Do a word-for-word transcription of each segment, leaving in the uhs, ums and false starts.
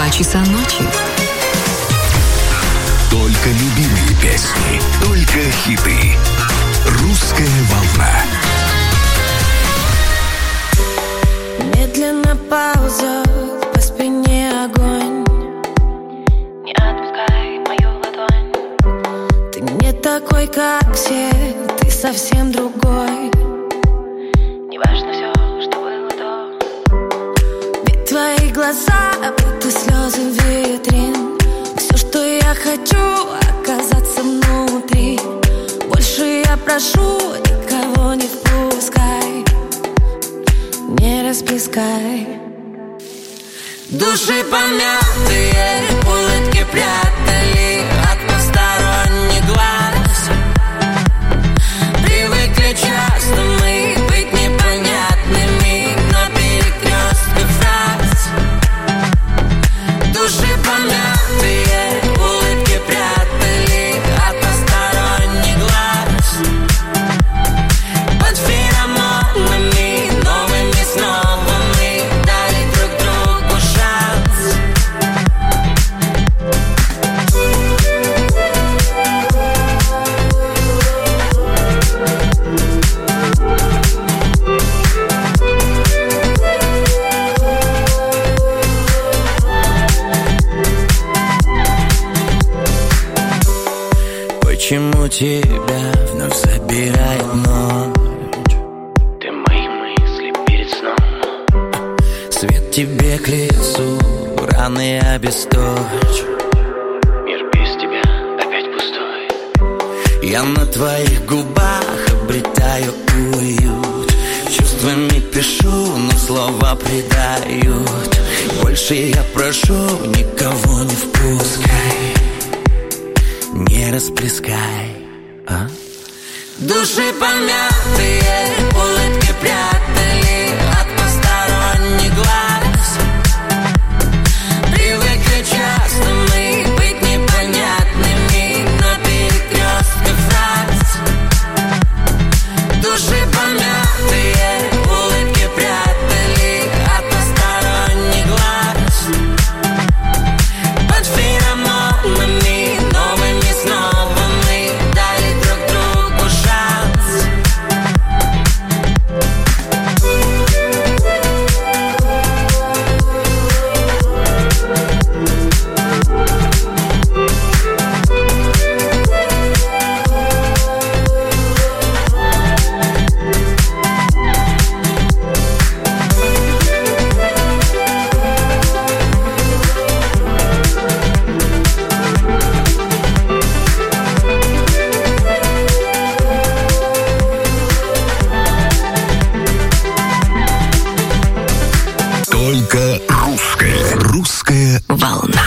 два часа ночи. Только любимые песни, только хиты. Русская волна. Медленно ползет по спине огонь. Не отпускай мою ладонь. Ты не такой, как все, ты совсем другой. Неважно все, что было до. Ведь твои глаза, будто слезы витрин. Все, что я хочу, оказаться внутри. Больше я прошу, никого не впускай. Не расплескай. Души помятые, улыбки прятали от посторонних глаз. Привыкли часто мы быть непонятными на перекрестке фраз. Души помятые, улыбки прятали от посторонних глаз. Под феромонами новыми снова мы дали друг другу шанс. Почему тебя вновь забирает ночь? Ты мои мысли перед сном. Свет тебе к лицу, раны обесточь. Мир без тебя опять пустой. Я на твоих губах обретаю уют. Чувствами пишу, но слова предают. Больше я прошу, никого не впускай. Не расплескай, а? Души помятые, улыбки прятали от посторонних глаз. Привыкли часто мы быть непонятными на перекрестке фраз. Души помятые, улыбки прятали от посторонних глаз. Под феромонами новыми снова мы дали друг другу шанс. Только русская. Русская волна.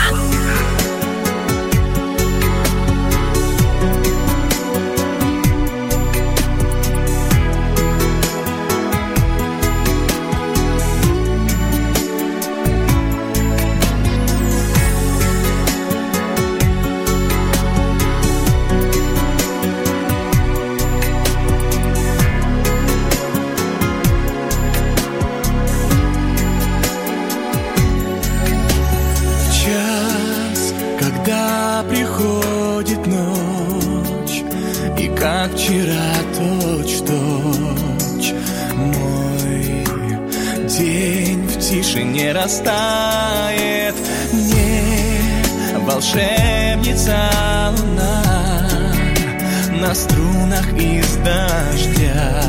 Когда приходит ночь, и как вчера точь-в-точь мой день в тишине растает. Мне волшебница луна на струнах из дождя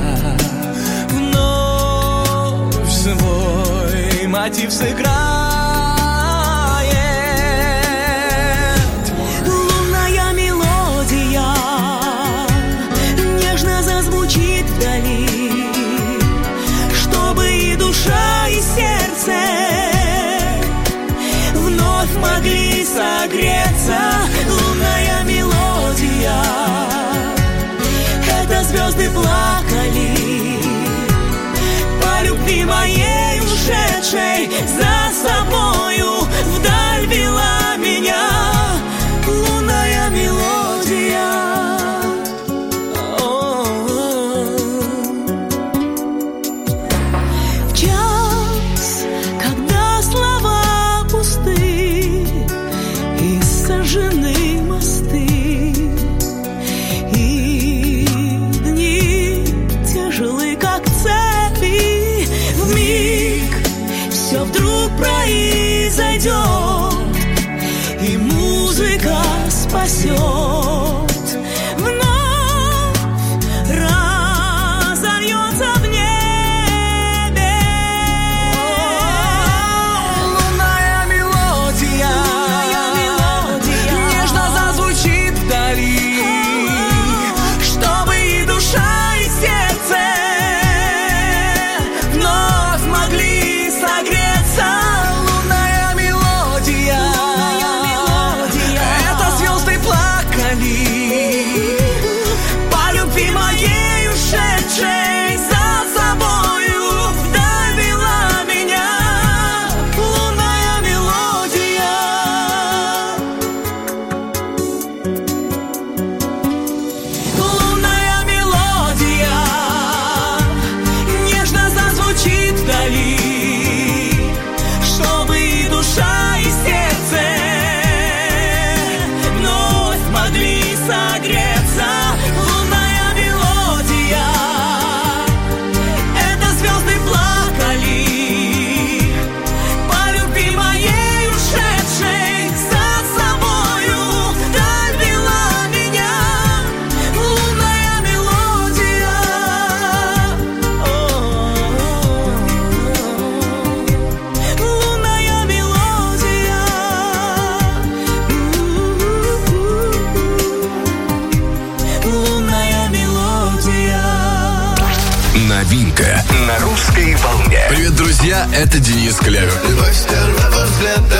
вновь свой мотив сыграет. Чтобы и душа, и сердце вновь могли согреться. Лунная мелодия, это звезды плакали по любви моей ушедшей, за собою вдаль вела меня. Лунная мелодия. В час, когда слова пусты, спасет. Вновь разольется в небе лунная мелодия, нежно зазвучит вдали, чтобы и душа, и сердце вновь могли согреться. Лунная мелодия, это звезды плакали по любви моей ушедшей, за собою вдаль вела меня. Лунная мелодия. Лунная мелодия, нежно зазвучит вдали, чтобы и душа, и сердце вновь могли согреться. Лунная мелодия, это звезды плакали по любви моей ушедшей, за собою вдаль вела меня. Лунная мелодия. Лунная мелодия. Лунная мелодия. Новинка на русской волне. Привет, друзья, это Денис Клявер. Любовь с первого взгляда.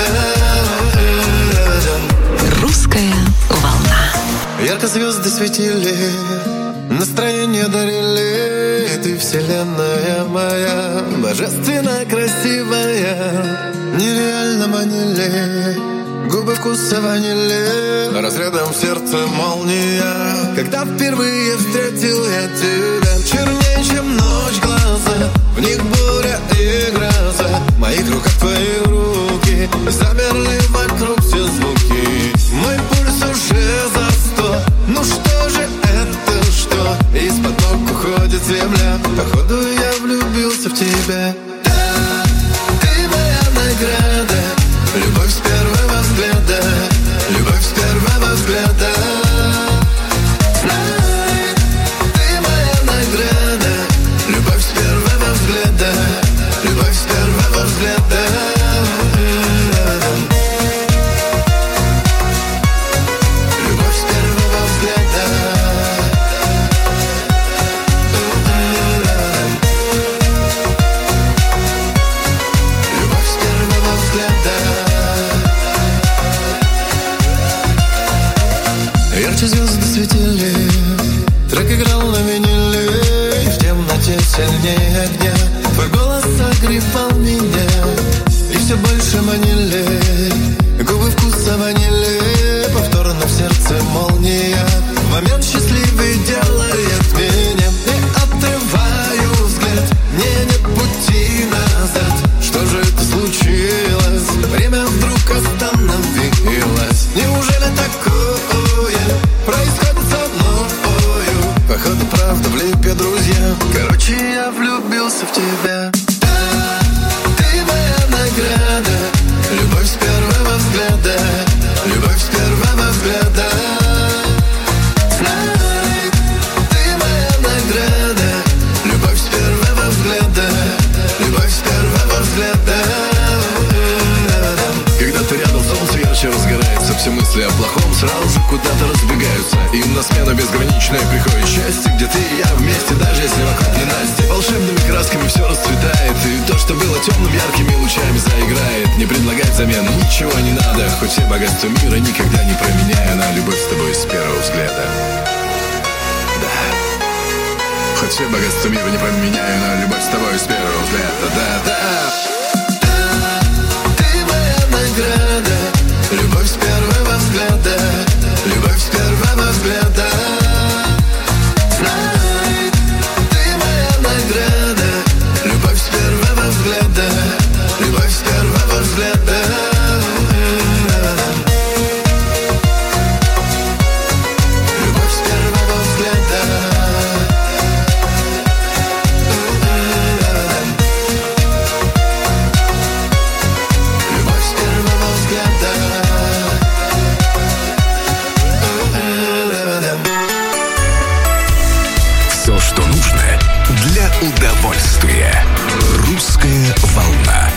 Русская волна. Ярко звезды светили, настроение дарили. И ты вселенная моя, божественно красивая. Нереально манили губы вкуса ванили, разрядом в сердце молния. Когда впервые встретил я тебя, чернее, чем ночь глаза, в них буря и гроза. В моих руках твои руки, замерли вокруг все звуки. Мой пульс уже за сто. Ну что же это, что из-под ног уходит земля? Походу я влюбился в тебя. Да, ты моя награда, любовь с первого взгляда, любовь с первого взгляда. Знай, ты моя награда, любовь с первого взгляда, любовь с первого взгляда. Любовь с первого взгляда. Любовь с первого взгляда. Ярче звезды светили, трек играл на виниле, и в темноте сильнее огня твой голос согревал меня, и все больше манили губы вкуса ванили. Повторно в сердце молния, в момент счастливый делает меня. Не отрываю взгляд, мне нет пути назад. Что же это случилось? Время вдруг остановилось. Неужели такое происходит со мною? Походу правда в липе, друзья. Короче, я влюбился в тебя. Да, ты моя награда, любовь с первого взгляда, любовь с первого взгляда. Знай, ты моя награда, любовь с первого взгляда, любовь с первого взгляда. Когда ты рядом, солнце ярче разгорается, все мысли о плохом сразу куда-то разбегаются. Им на смену безграничное приходит счастье, где ты и я вместе, даже если вокруг ненастье. Волшебными красками все расцветает, и то, что было темным, яркими лучами заиграет. Не предлагать замены, ничего не надо, хоть все богатства мира никогда не променяю на любовь с тобой с первого взгляда. Да. Хоть все богатства мира не променяю на любовь с тобой с первого взгляда. Да, да. Награда, любовь с первого взгляда, любовь с первого взгляда. Знай, ты моя награда, любовь с первого взгляда, любовь с первого взгляда. Любовь с первого взгляда. удовольствие. Русская волна.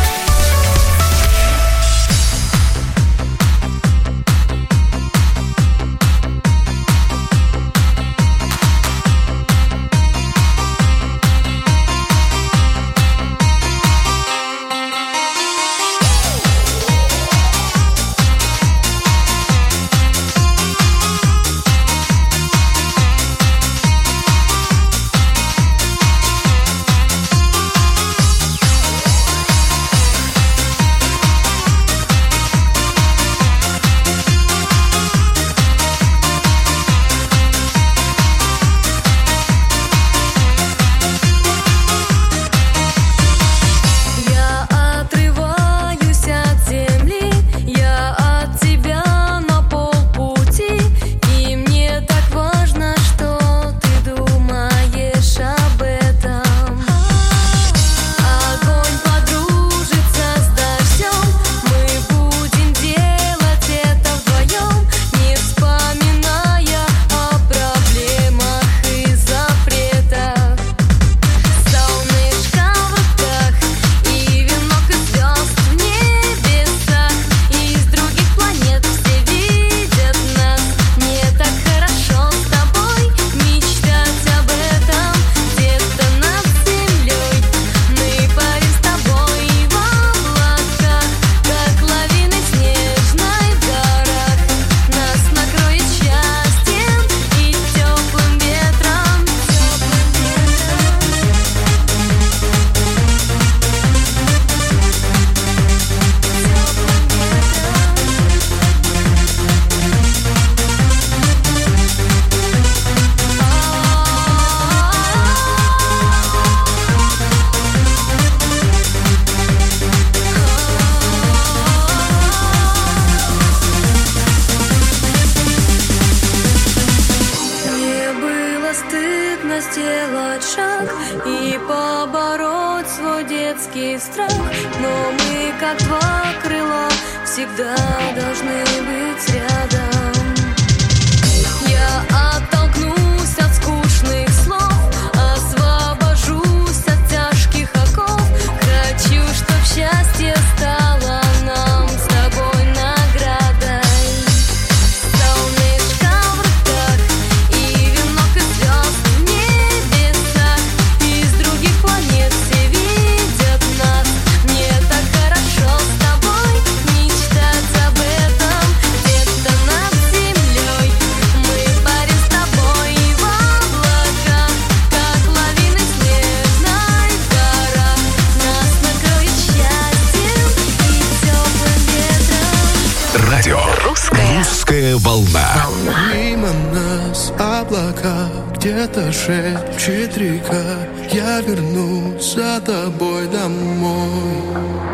Русская волна. Мимо нас облака, где-то шепчет река. Я вернусь за тобой домой.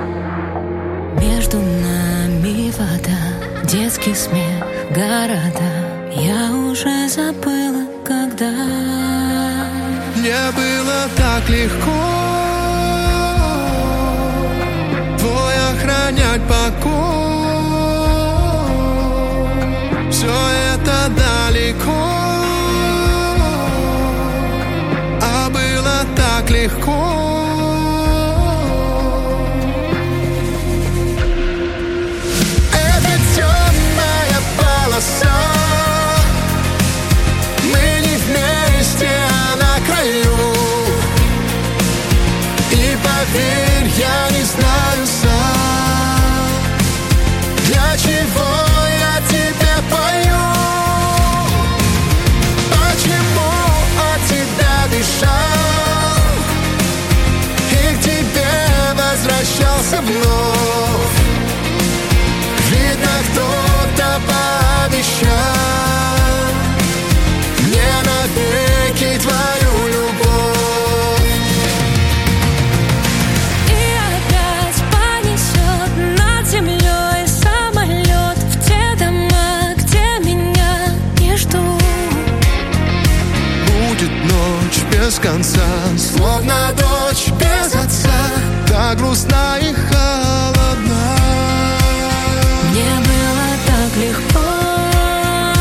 Между нами вода, детский смех, города. Я уже забыла, когда. Мне было так легко твой охранять покой. Все это далеко, а было так легко. Это темная полоса. Мы не вместе, а на краю. И поверь, я не знаю сам, для чего я тебе пою. Почему от тебя бежал и к тебе возвращался вновь. Видно, кто-то пообещал мне навеки твою любовь. И опять понесет над землей самолет в те дома, где меня не ждут. Будет ночь без конца, словно дочь без отца, так грустна и холодна. Мне было так легко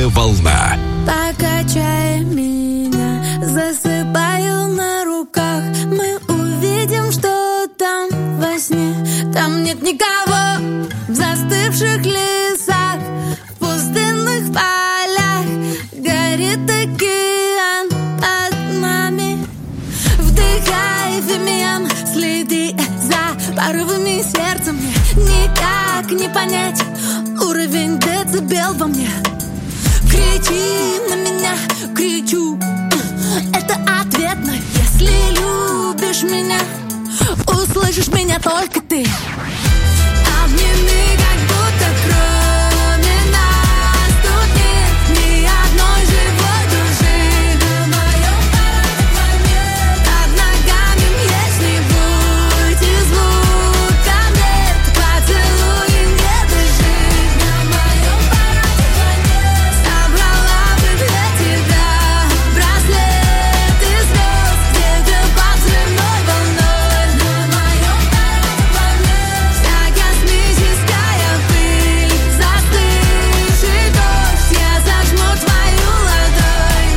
Русская волна. Покачай меня, засыпаю на руках. Мы увидим, что там во сне. Там нет никого в застывших лесах, в пустынных полях горит океан под нами. Вдыхай фимиам, следи за порывами сердца. Мне никак не понять уровень децибел во мне. Кричи на меня, кричу, это ответно. Если любишь меня, услышишь меня только ты. Обними, как будто кроме нас тут нет ни одной живой души. На моем параде под ногами есть и звука нет. Поцелуй и не дыши. На моем параде собрала бы для тебя браслет из звезд, где-то под взрывной волной. На моем параде вся космическая пыль, застывший дождь, я зажму твою ладонь.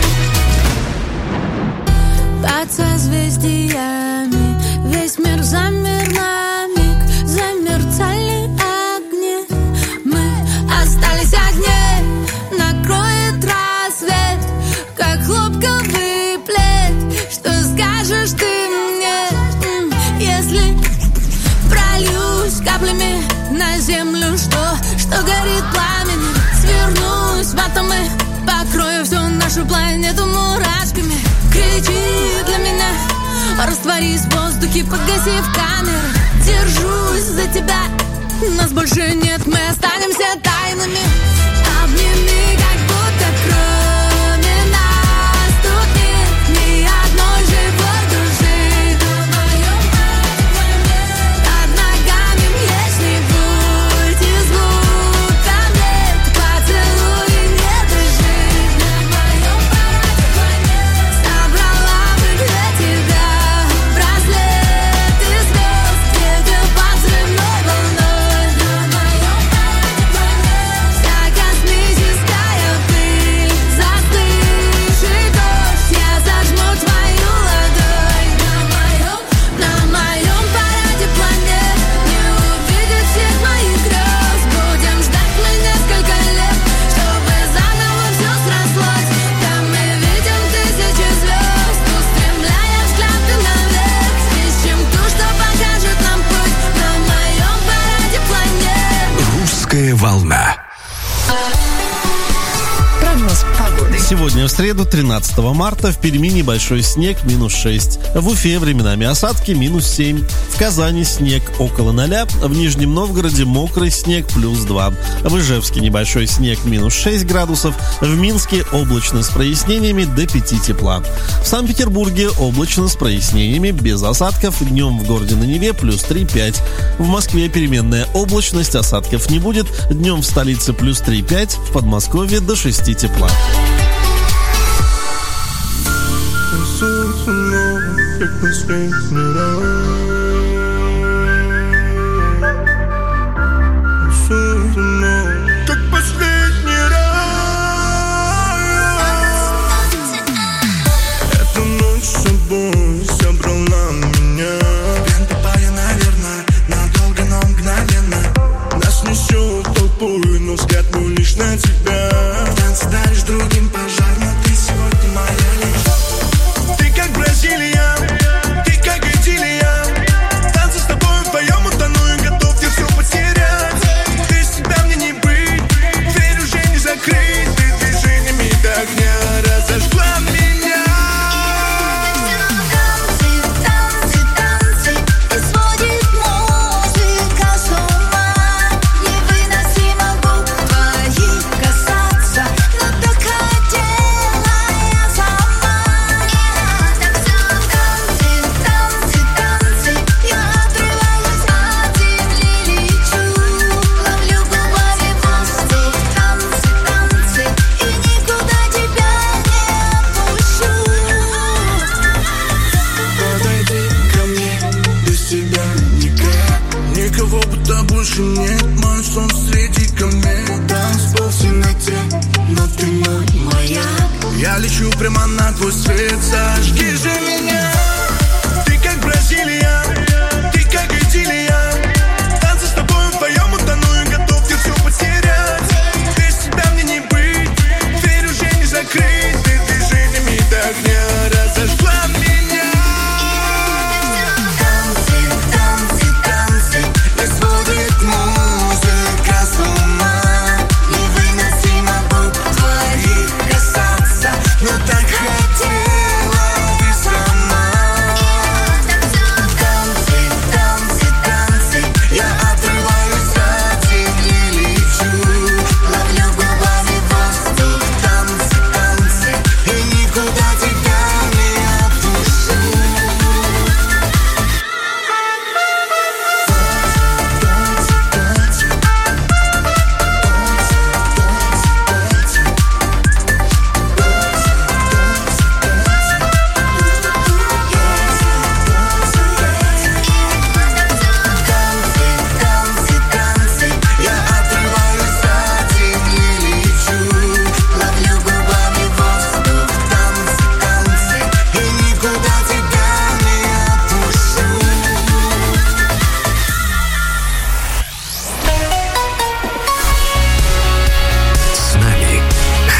Под созвездиями весь мир замер на миг, замерцали огни. Мы остались одни, накроет рассвет, как хлопковый плед. Что скажешь ты мне, м, если прольюсь каплями на землю? Что, что горит пламенем? Свернусь в атомы, покрою всю нашу планету мурашками. Кричи для меня, растворись в воздухе, погасив камеры. Держусь за тебя, нас больше нет, мы останемся тайнами. Обними, как будто кроме нас тут нет ни одной живой души. На моем параде под ногами млечный путь, и звука нет. Поцелуй и не дыши. На моем параде собрала бы для тебя браслет из звезд, где-то под взрывной волной. На моем параде вся космическая пыль, застывший дождь, я зажму твою ладонь. На моем, на моем параде планет не увидеть всех моих грез. Будем ждать мы несколько лет, чтобы заново все срослось. Там мы видим тысячи звезд, устремляя взгляды наверх. Ищем ту, что покажет нам путь. На моем параде планет. Русская волна. Прогноз погоды. Сегодня в среду, тринадцатого марта, в Перми небольшой снег, минус шесть. В Уфе временами осадки, минус семь. В Казани снег около ноля. В Нижнем Новгороде мокрый снег, плюс два. В Ижевске небольшой снег, минус шесть градусов. В Минске облачно с прояснениями, до пяти тепла. В Санкт-Петербурге облачно с прояснениями, без осадков. Днем в городе на Неве, плюс три-пять. В Москве переменная облачность, осадков не будет. Днем в столице плюс три-пять. В Подмосковье до шести тепла. Как последний раз, как последний раз. Эту ночь с собой собрала меня. Лента пая, наверное, надолго, но мгновенно. Нас несет толпой, но взгляд мой лишь на тебя. В танце даришь другим пожар, но ты сегодня моя лишь. Ты как Бразилия, ты как идиллия. Танцы с тобой вдвоем утону и готов тебе все потерять. Без тебя мне не быть, дверь уже не закрыть. Ты движениями до огня разожгла меня. Танцы, танцы, танцы, и сводит музыка с ума. Невыносимо губ твоих касаний.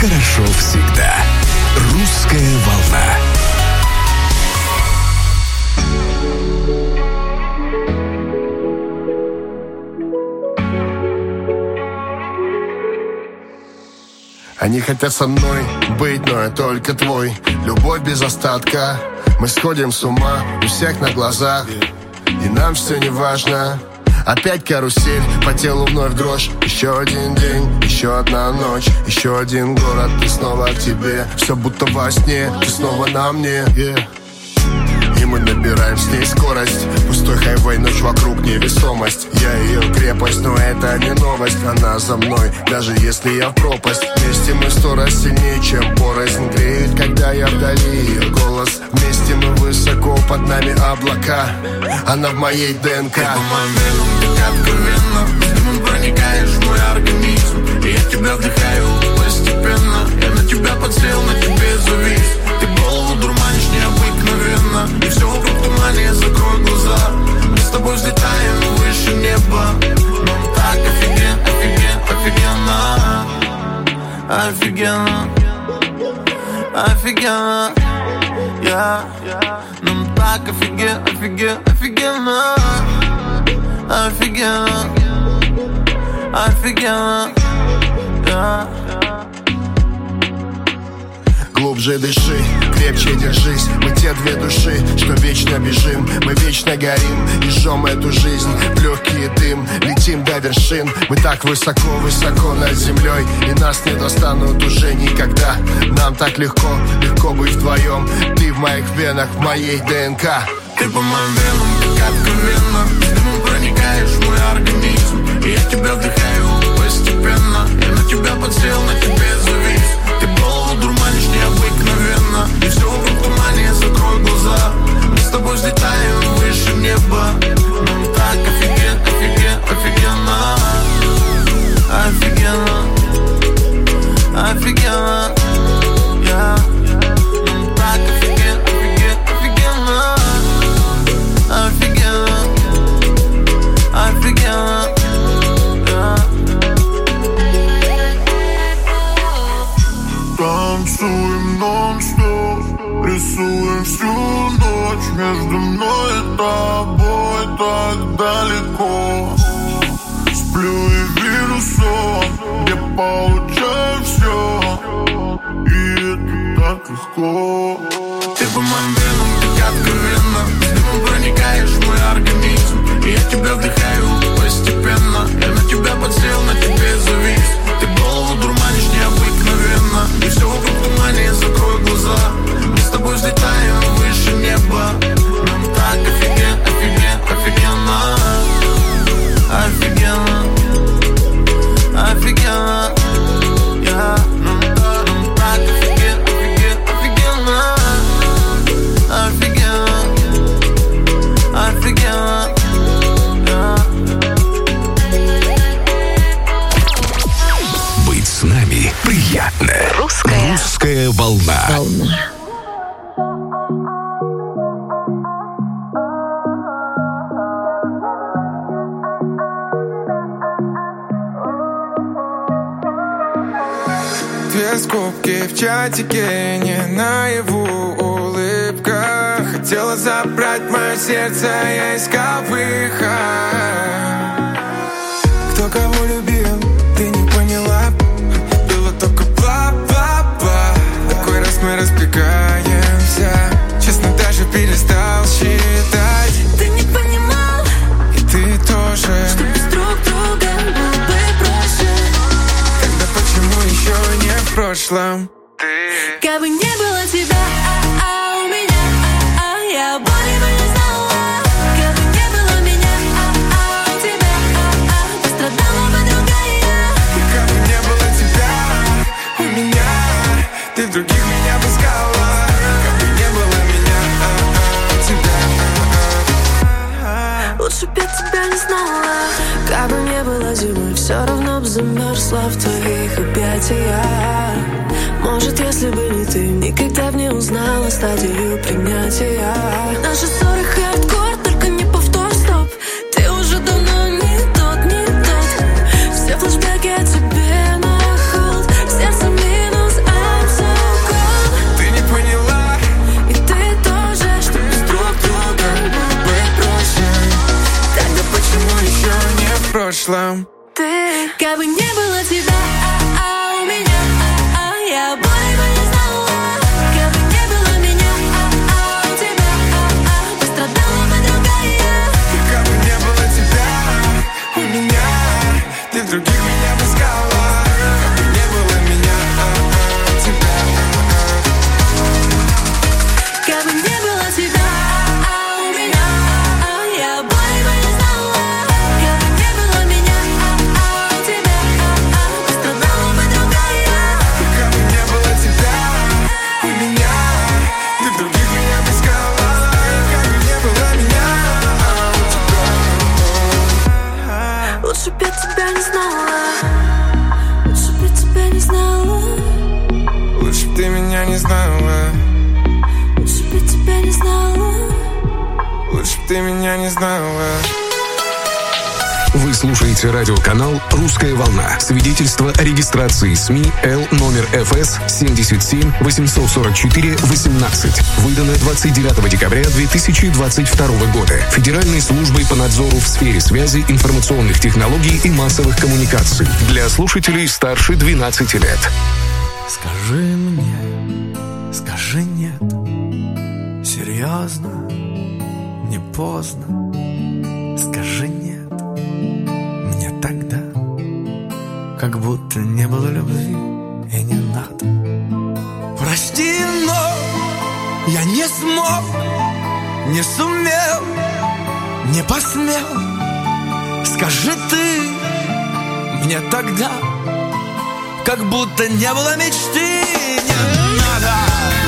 хорошо всегда. Русская волна. Они хотят со мной быть, но я только твой. Любовь без остатка. Мы сходим с ума у всех на глазах, и нам все не важно. Опять карусель, по телу вновь дрожь. Еще один день, еще одна ночь, еще один город, и снова к тебе. Все будто во сне, ты снова на мне, yeah. И мы набираем с ней скорость. Пустой хайвей, ночь вокруг, невесомость. Я ее крепость, но это не новость. Она за мной, даже если я в пропасть. Вместе мы сто раз сильнее, чем порознь. Греет, когда я вдали ее голос. Вместе мы высоко, под нами облака. Она в моей ДНК. Ты по моим венам, так откровенно. Ты проникаешь в мой организм, и я тебя вдыхаю постепенно. Я на тебя подсел, на тебе завис. Ты голову дурманишь необыкновенно, и все вокруг тумане, закрой глаза. Мы с тобой взлетаем выше неба. Нам так офиген, офиген, офигенно. Офигенно, офигенно, yeah. Нам так офиген, офиген, офигенно. Офигенно, офигенно, yeah. Глубже дыши, крепче держись. Мы те две души, что вечно бежим. Мы вечно горим и жжем эту жизнь в легкий дым. Летим до вершин. Мы так высоко-высоко над землей, и нас не достанут уже никогда. Нам так легко, легко быть вдвоем. Ты в моих венах, в моей ДНК. Ты по моим венам, как откровенно. Ты проникаешь в мой организм, и я тебя вдыхаю постепенно. Я на тебя подсел, на тебе завис. Ты голову дурманишь необыкновенно, и все вокруг тумане, закрой глаза. Мы с тобой взлетаем выше неба. Нам так офиген, офиген, офигенно. Офигенно, офигенно, yeah. Нам так офиген, офиген, офигенно. Офигенно, офигенно, yeah. Танцуем нон-стоп, рисуем всю ночь. Между мной и тобой так далеко. Сплю и вижу сон, где получаю все, и это так легко. Ты по моим венам, так откровенно. Ты проникаешь в мой организм, и я тебя вдыхаю постепенно. Я на тебя подсел, на тебе завис. Ты голову дурманишь необыкновенно, и все вокруг тумане, закрой глаза. Мы с тобой взлетаем выше неба. Нам так офиген, офиген, офигенно. Офигенно, офигенно, yeah. Нам так, нам так офиген, офиген, офигенно. Офигенно, офигенно, yeah. Быть с нами приятно. Русская, Русская волна. волна. Две скобки в чатике, не наяву улыбка. Хотела забрать мое сердце, я искал выход. Кто кого любил, ты не поняла. Было только бла-бла-бла. Такой раз мы разбегаемся. Честно, даже перестал считать. Ты не понимал, и ты тоже, что без друг друга было бы проще. тогда почему еще не в прошлом? Как бы не было тебя, а, а, у меня, а, а, я боли бы не знала. Как бы не было меня, а, а, у тебя, а, а, пострадала бы другая. Как бы не было тебя, у меня, ты в других меня бы искала. Как бы не было меня, а, а, у тебя, а, а. Лучше б я тебя не знала. Как бы не было зимы, все равно б замерзла в твоих объятиях. Может, если бы не ты, никогда б не узнала стадию принятия. Наши ссоры хардкор, только не повтор, стоп. Ты уже давно не тот, не тот. Все флешбеки о тебе на холд. Сердце минус Как бы не было тебя, а, а, у меня, а, а, я боли бы не знала. Как бы не было меня, а, а, у тебя, а, а, пострадала бы другая. Как бы не было тебя, у меня, ты в других меня бы искала. Как бы не было меня, а, а, у тебя, а, а. Как бы не было тебя, а, а, у меня, а, а, я боли бы не знала. Как бы не было меня, а, а, у тебя, а, а, пострадала бы другая. Как бы не было тебя, у меня, ты в других меня бы искала. Как бы не было меня, а, у тебя. Лучше б я тебя не знала. Лучше б я тебя не знала. Лучше б ты меня не знала. Лучше б я тебя не знала. Лучше б ты меня не знала. Вы слушаете радиоканал «Русская волна». Свидетельство о регистрации СМИ Л номер эф эс семьдесят семь восемьсот сорок четыре восемнадцать. Выдано двадцать девятого декабря две тысячи двадцать второго года Федеральной службой по надзору в сфере связи, информационных технологий и массовых коммуникаций. Для слушателей старше двенадцати лет. Скажи мне, скажи нет. Серьезно, не поздно. Скажи нет мне тогда, как будто не было любви и не надо. Прости, но я не смог, не сумел, не посмел. Скажи ты мне тогда, как будто не было мечты, не надо.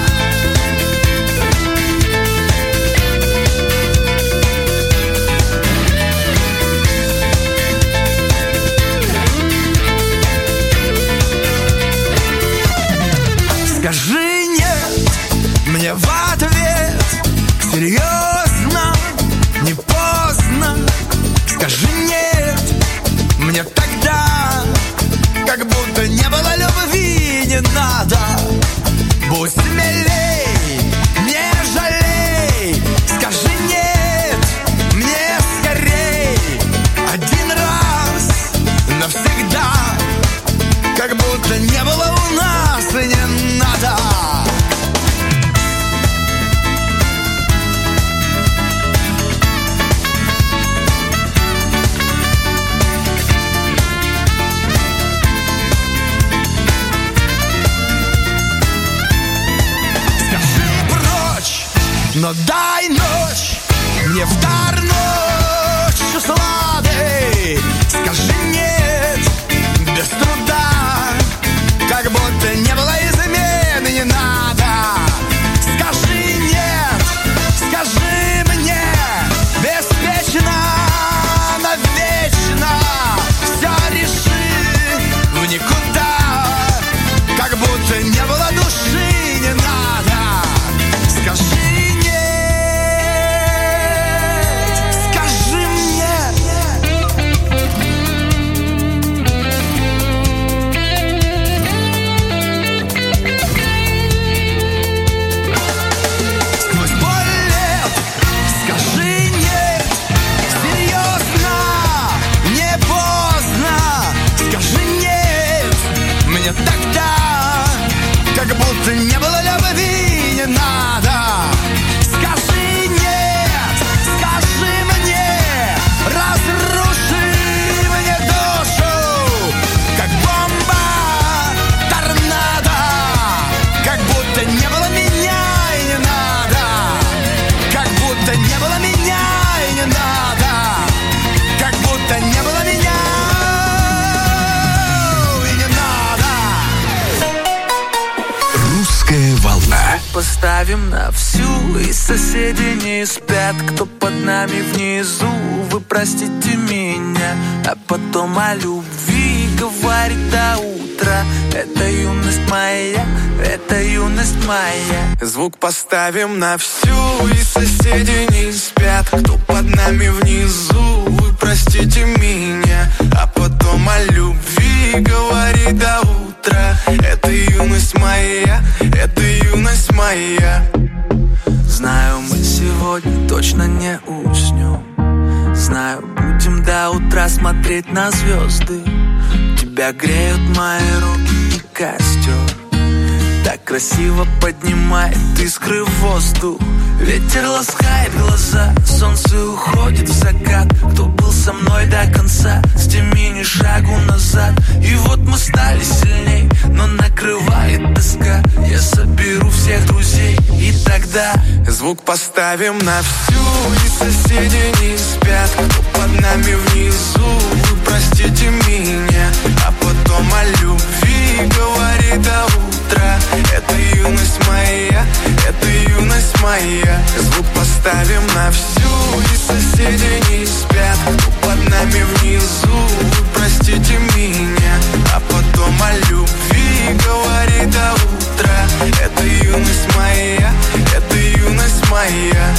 Скажи нет мне в ответ, серьезно, не поздно. Скажи нет мне тогда, как будто не было любви, не надо. Будь смелей, не жалей. Скажи нет мне скорей, один раз навсегда, как будто не было у нас и не надо. Но дай ночь, мне в дар ночь сладкой. Скажи нет, без труда, как будто не было измены, не надо. Скажи нет, скажи мне, беспечно, навечно. Все реши в никуда, как будто не было души, не надо. Скажи тогда, как будто не было любви, не надо. Скажи нет, скажи мне, разруши мне душу, как бомба, торнадо, как будто не было меня и не надо, как будто не было меня и не надо, как будто не было меня. «Русская волна». Поставим на всю, и соседи не спят. Кто под нами внизу, вы простите меня. А потом о любви говорит до утра. Это юность моя, это юность моя. Звук поставим на всю, и соседи не спят. Кто под нами внизу, вы простите меня. А потом о любви говорит до утра. Это юность моя, это юность моя. Знаю, мы сегодня точно не уснем. Знаю, будет будем до утра смотреть на звезды. Тебя греют мои руки и костер, так красиво поднимает искры в воздух. Ветер ласкает глаза, солнце уходит в закат. Кто был со мной до конца, с теми ни шагу назад. И вот мы стали сильней, но накрывает тоска. Я соберу всех друзей, и тогда звук поставим на всю. И соседи не спят, кто под нами внизу. Вы простите меня, а потом о любви говори до утра. Это юность моя, это юность моя. Звук поставим на всю. И соседи не спят, кто под нами внизу. Вы простите меня, а потом о любви говори до утра. Это юность моя, это юность моя.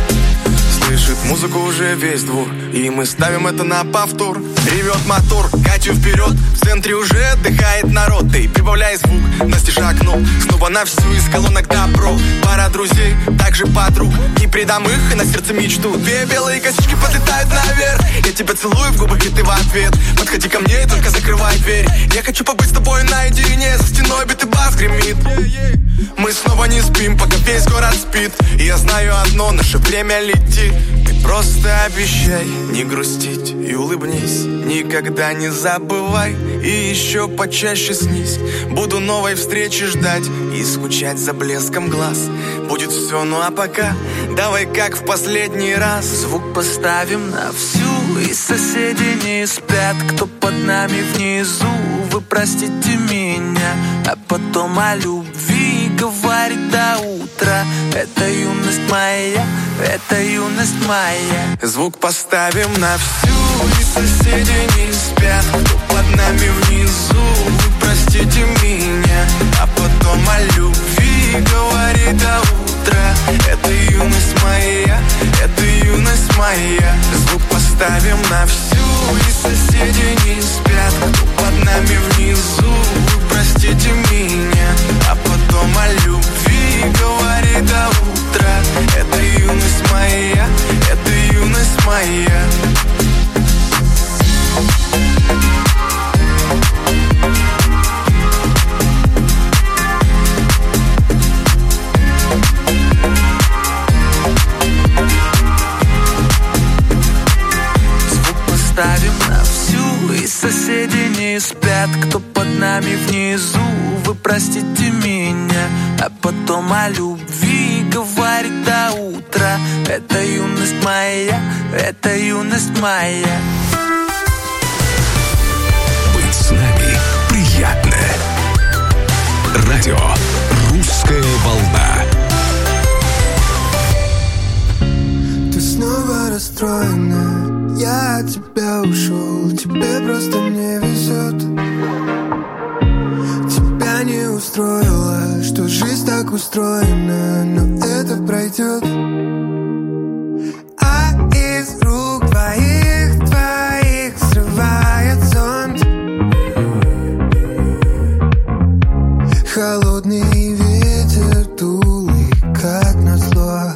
Слышит музыку уже весь двор, и мы ставим это на повтор. Ревет мотор, Катю вперед, в центре уже отдыхает народ. Ты прибавляй звук, Настя шагнул снова на всю, из колонок добро. Пара друзей, также подруг, не предам их и на сердце мечту. Две белые косички подлетают наверх, я тебя целую в губы, и ты в ответ. Подходи ко мне и только закрывай дверь. Я хочу побыть с тобой наедине, за стеной бит и бас гремит. Мы снова не спим, пока весь город спит. И я знаю одно, наше время летит. Ты просто обещай не грустить и улыбнись. Никогда не забывай и еще почаще снись. Буду новой встречи ждать и скучать за блеском глаз. Будет все, ну а пока давай как в последний раз. Звук поставим на всю, и соседи не спят, кто под нами внизу. Вы простите меня, а потом о любви говорит до утра. Это юность моя, это юность моя. Звук поставим на всю, и соседи не спят, кто под нами внизу. Вы простите меня, а потом о любви говорит до утра. Это юность моя, это юность моя. Звук поставим на всю, и соседи не спят, кто под нами внизу. Вы простите меня, а потом о любви говорит до утра. Это юность моя, это юность моя. Ставим на всю, и соседи не спят, кто под нами внизу. Вы простите меня, а потом о любви говорит до утра. Это юность моя, это юность моя. Быть с нами приятно. Радио «Русская волна». Ты снова расстроена, я от тебя ушел, тебе просто не везет. Тебя не устроило, что жизнь так устроена, но это пройдет. А из рук твоих, твоих срывает зонт. Холодный ветер дулый, как назло.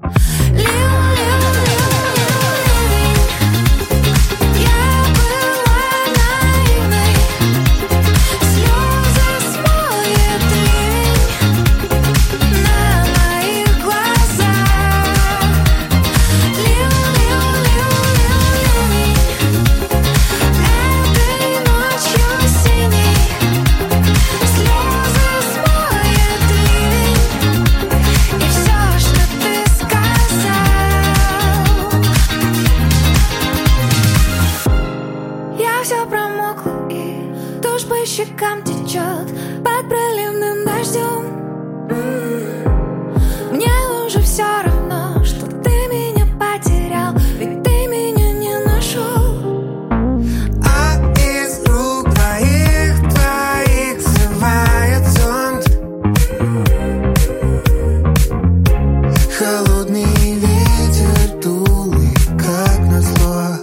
Щекам течет под проливным дождем. М-м-м. Мне уже все равно, что ты меня потерял, ведь ты меня не нашел. А из рук твоих, твоих срывает зонт. Холодный ветер дулый, как назло.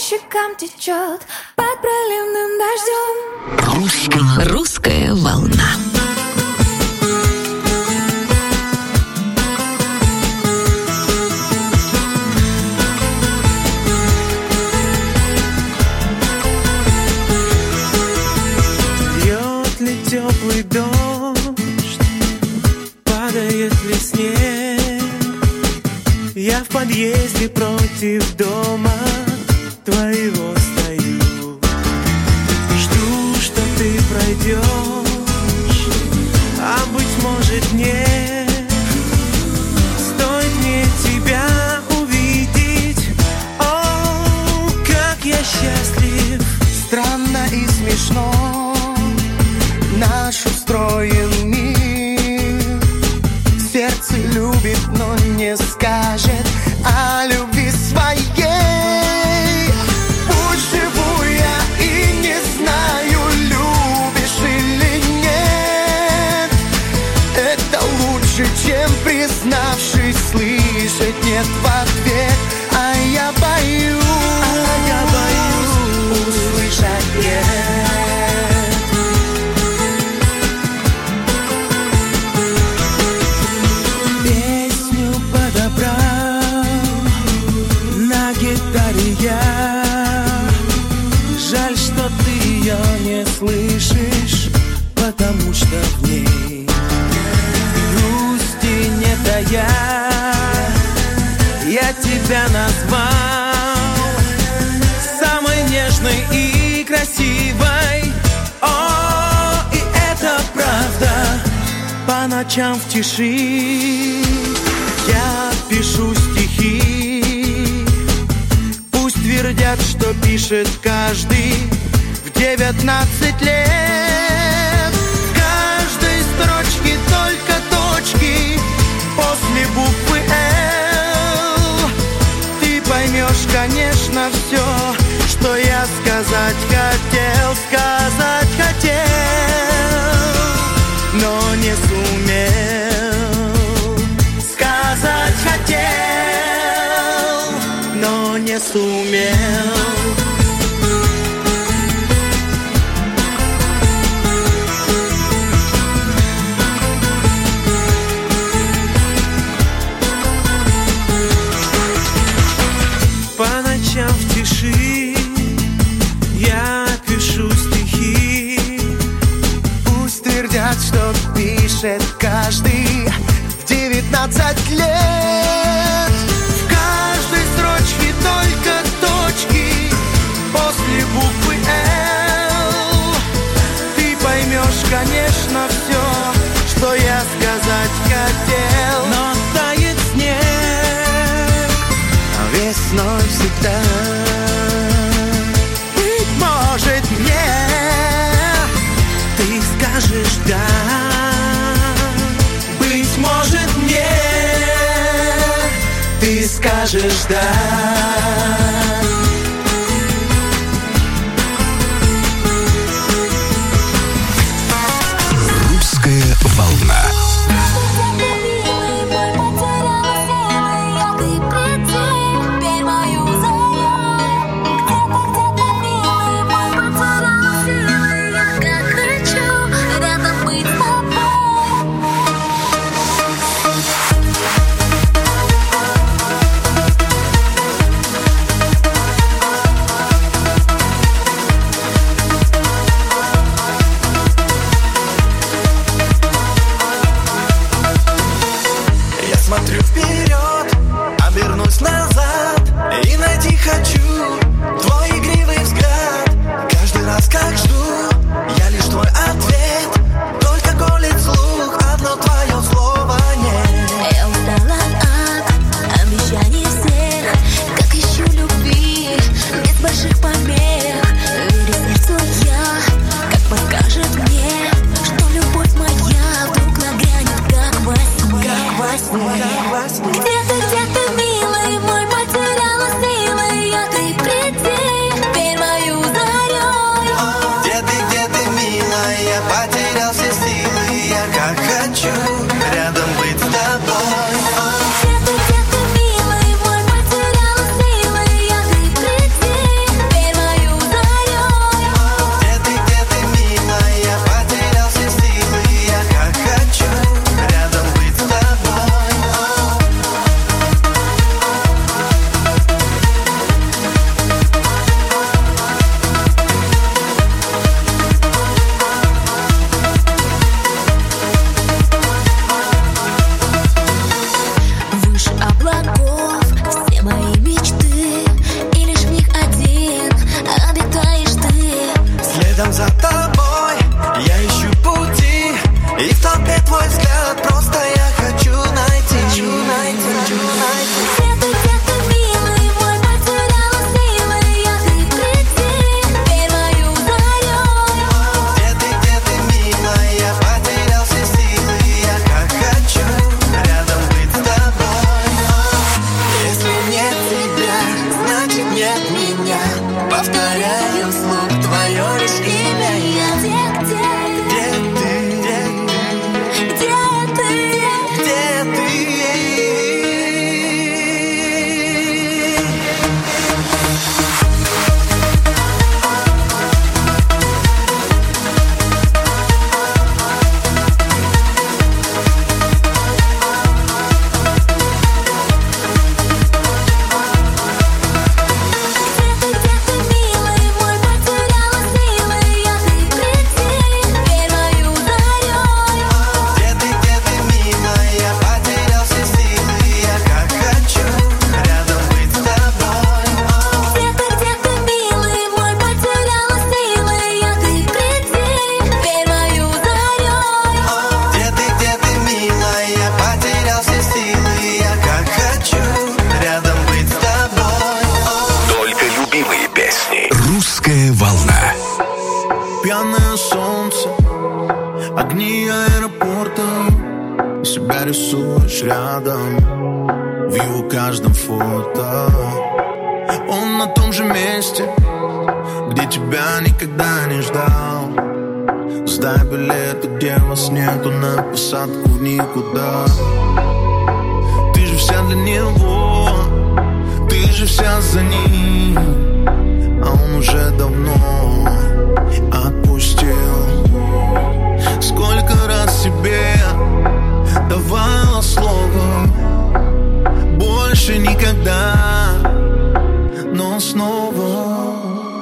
щекам течет под проливным дождем. Русская, русская волна. Бьет ли теплый дождь, падает ли снег? Я в подъезде против дома твоего стою, жду, что ты пройдешь, а быть может нет. Стоит мне тебя увидеть, о, как я счастлив. Странно и смешно наш устроен мир. Сердце любит, но не скажет о любви своей. Пусть живу я и не знаю, любишь или нет. Это лучше, чем, признавшись, слышать нет в ответ. А я боюсь, а я боюсь услышать нет. Жаль, что ты ее не слышишь, потому что в ней грусти не тая. Я тебя назвал самой нежной и красивой. О, и это правда. По ночам в тиши я пишу стихи. Твердят, что пишет каждый в девятнадцать лет. В каждой строчке только точки после буквы «Л». Ты поймешь, конечно, все, что я сказать хотел, сказать хотел, но не сумел. Сказать хотел, но не сумел. По ночам в тиши я пишу стихи. Пусть твердят, что пишет каждый в девятнадцать лет. Только точки после буквы «Л». Ты поймешь, конечно, все, что я сказать хотел. Но тает снег весной всегда. Быть может, мне ты скажешь «да». Быть может, мне ты скажешь «да». Русская волна. смотрю вперед, обернусь назад и найти хочу твой игривый взгляд. Каждый раз как жду, я лишь твой ответ. Только колет слух, одно твое слово нет. Я устала от обещаний всех, как ищу любви без больших помех. Верю сердцу я, как подскажет мне, что любовь моя вдруг нагрянет, как во сне. Как во сне. Где ты, где ты, милый мой, потеряла силы, я ты приди, теперь мою зарей. Где ты, где ты, милая, я потерял все силы, я как хочу рядом быть с тобой. Где ты, где ты, милый мой, потеряла силы, я ты приди, чувствуешь рядом в его каждом фото. Он на том же месте, где тебя никогда не ждал. Сдай билеты, где вас нету, на посадку в никуда. Ты же вся для него, ты же вся за ним, а он уже давно отпустил. Сколько раз себе давала слово, больше никогда, но снова.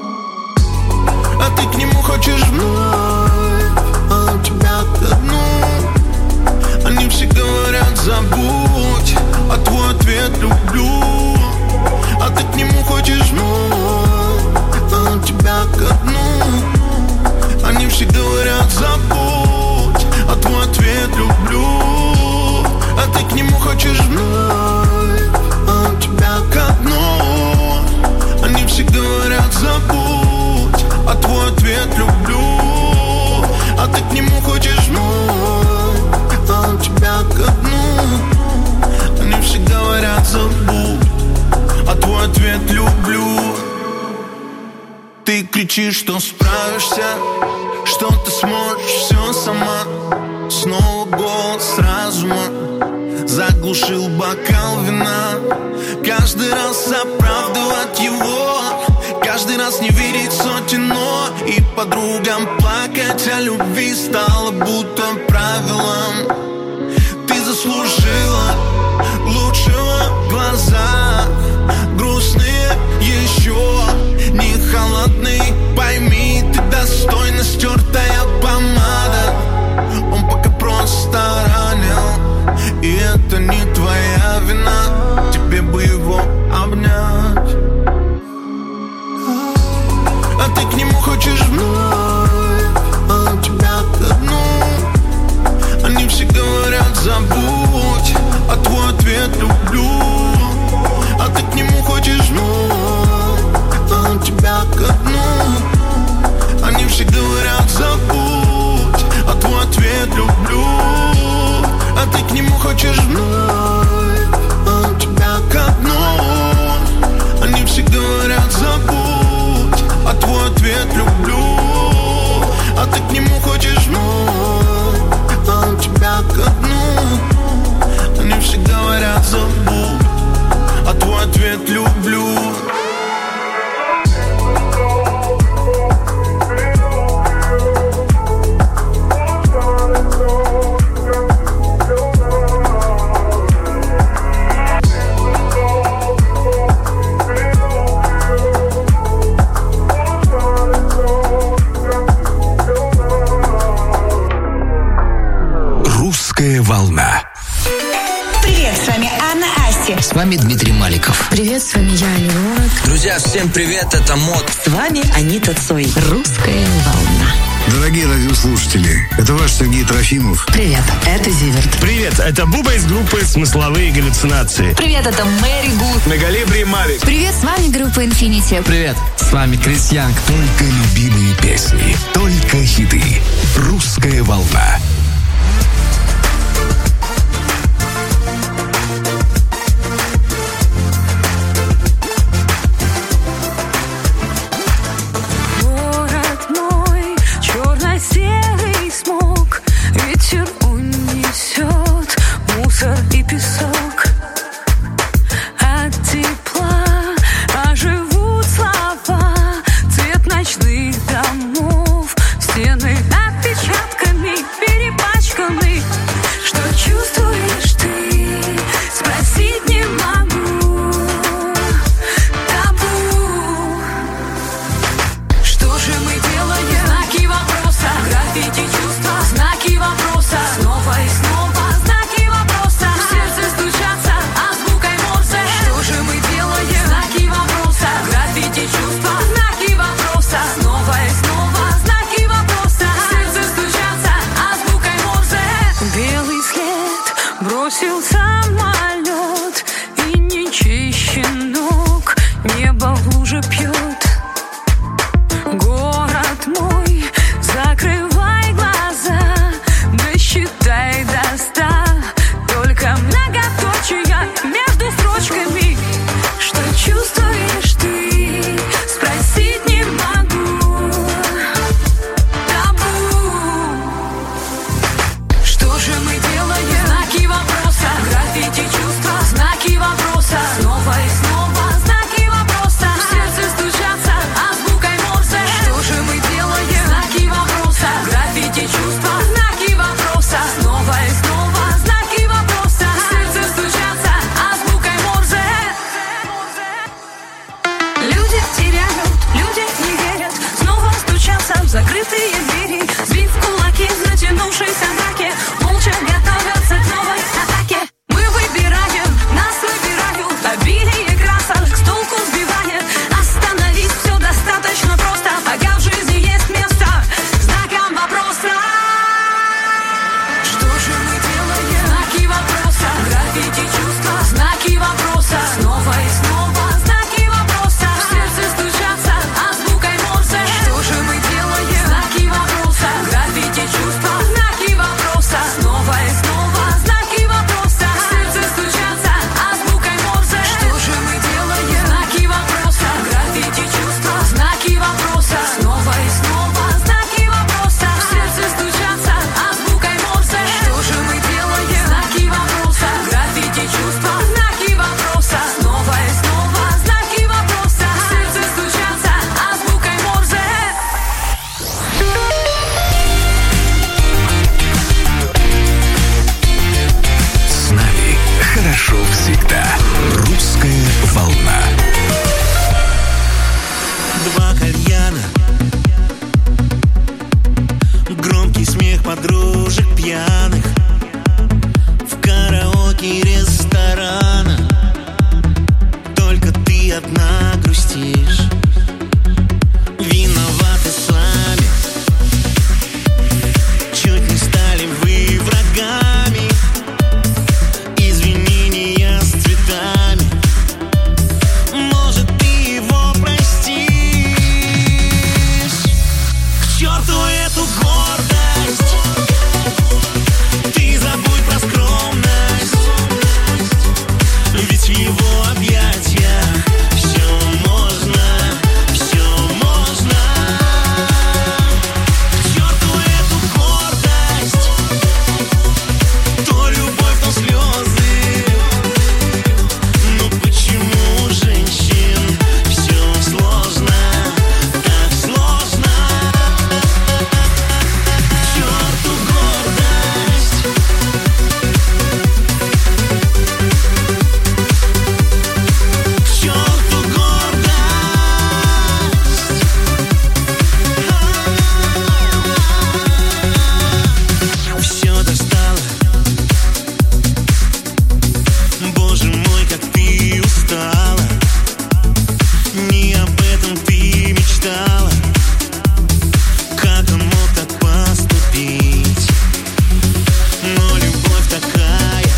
А ты к нему хочешь вновь, а он тебя ко дну. Они все говорят забудь, а твой ответ люблю. А ты к нему хочешь вновь, а он тебя ко дну. Они все говорят забудь, а твой ответ люблю. А ты к нему хочешь вновь, а он тебя ко дну. Они все говорят забудь, а твой ответ люблю. А ты к нему хочешь вновь, а он тебя ко дну. Они все говорят забудь, а твой ответ люблю. Ты кричишь, что справишься, что ты сможешь все сама. Снова голос разума заглушил бокал вина. Каждый раз оправдывать его, каждый раз не видеть сотен но. И подругам плакать о любви стало будто правилом. Ты заслужила лучшего в глазах, грустные еще не холодный. Пойми, ты достойна, стертая помада. Он пока просто ранил, и это не твоя вина. Тебе бы его обнять. А ты к нему хочешь вновь, а он тебя ко дну. Они все говорят забудь, а твой ответ люблю. А ты к нему хочешь вновь, а он тебя ко дну. Они все говорят забудь, а твой ответ люблю. А ты к нему хочешь вновь, а он тебя ко дну. Они все говорят забудь, а твой ответ люблю. А ты к нему хочешь вновь, а он тебя ко дну. Они все говорят забудь, а твой ответ люблю. Русская волна. Привет, с вами Анна Асти. С вами Дмитрий Маликов. Привет, с вами я, Али Ворот. Друзья, всем привет, это МОД. С вами Анита Цой. Русская волна. Дорогие радиослушатели, это ваш Сергей Трофимов. Привет, это Зиверт. Привет, это Буба из группы «Смысловые галлюцинации». Привет, это Мэри Гу. Мегалибри Мавик. Привет, с вами группа Infinity. Привет, с вами Крис Янг. Только любимые песни, только хиты. Русская волна. Серый смог, ветер унесет мусор и песок. От тепла оживут слова, цвет ночных домов, стены отпечатками перепачканы. Что чувствуешь ты? Спросить не могу. Табу. Что же мы делаем? Знаки вопроса. Граффити чувства, знаки вопроса. Снова и снова знаки вопроса. В сердце стучатся азбукой Морзе. Что же мы делаем? Знаки вопроса. Граффити чувства, знаки вопроса. Снова и снова знаки вопроса. В сердце стучатся азбукой Морзе. Белый след бросил самолет, и ничей щенок небо в луже пьет. Город мой, закрывай глаза, досчитай до ста. Только многоточия между строчками. Что чувствуешь ты? Спросить не могу. Табу. Что же мы делаем? Знаки вопроса. Граффити чувства. Знаки вопроса. Снова и снова знаки вопроса. В сердце стучатся азбукой Морзе. Что же мы делаем? Знаки вопроса. Граффити чувства. Знаки вопроса. Снова и снова знаки вопроса. В сердце стучатся азбукой Морзе. Люди теряют, люди не верят. Снова стучатся в закрытые двери. Сбив кулаки в затянувшейся драке. Молча готовятся к новой атаке. Мы выбираем, нас выбирают. Обилие красок с толку сбивает. Остановить все достаточно просто. Пока в жизни есть место знаком вопроса. Что же мы делаем? Знаки вопроса. Граффити чувства. Знаки вопроса. Снова и снова знаки вопроса. В сердце стучатся азбукой Морзе. Что же мы делаем? Знаки вопроса. Граффити чувства. Знаки вопроса. Снова и снова знаки вопроса. В сердце стучатся азбукой Морзе. Что же мы делаем? Знаки вопроса. Граффити чувства. Знаки вопроса. Снова и снова знаки вопроса. В сердце стучатся азбукой Морзе. Что же мы делаем? Знаки вопроса. Граффити чувства. Знаки вопроса. Снова и снова знаки вопроса. В сердце стучатся азбукой Морзе. С нами хорошо всегда. Русская волна. Два кальяна, громкий смех подружек пьяных в караоке ресторана. Только ты одна грустишь. Виноваты сами. Чуть не стали вы врагами. Извинения с цветами. Может, ты его простишь. К черту эту гордость. Ты забудь про скромность. Ведь в его объятиях все можно, все можно. К черту эту гордость. То любовь, то слезы. Но почему у женщин все сложно, так сложно? К черту гордость. К черту гордость. Все достало. Боже мой, как ты устала. Не об этом ты мечтала. Как он мог так поступить? Но любовь такая,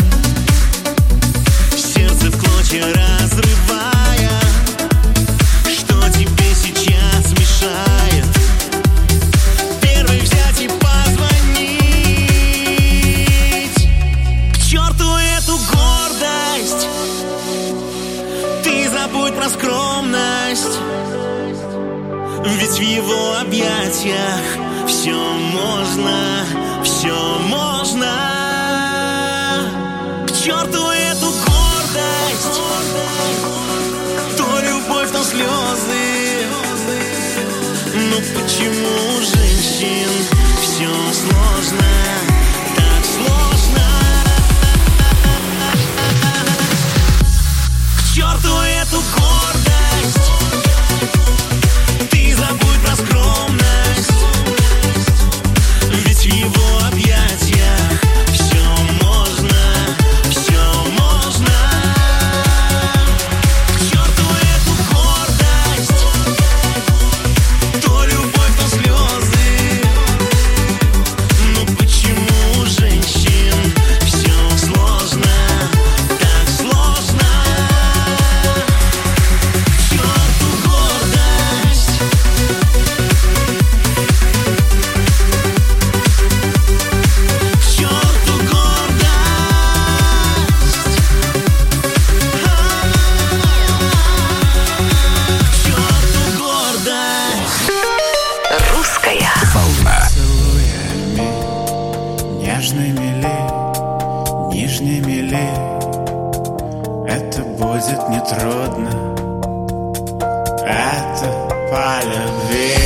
сердце в клочья разрывая. Что тебе сейчас мешает первый взять и позвонить? К черту эту гордость. Ты забудь про скромность. Ведь в его объятиях все можно, все можно. К черту эту гордость. То любовь, то слезы. Но почему у женщин все сложно, так сложно? К черту эту гордость. Ты забудь про скромность. Ведь в его объятиях все можно, все можно. К черту эту гордость. То любовь, то слезы. Но почему трудно. Это по любви.